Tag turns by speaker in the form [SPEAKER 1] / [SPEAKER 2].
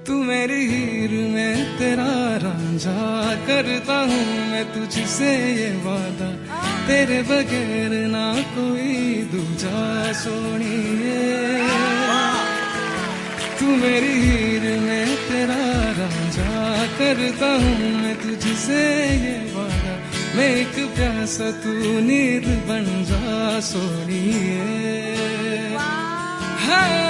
[SPEAKER 1] तू मेरी हीर में तेरा रांझा, करता हूँ मैं तुझसे ये वादा, तेरे बगैर ना कोई दूजा सोनिए। तू मेरी हीर में तेरा रांझा, करता हूँ मैं तुझसे ये वादा, मैं एक प्यासा तू नींद बन जा सोनिए। हाँ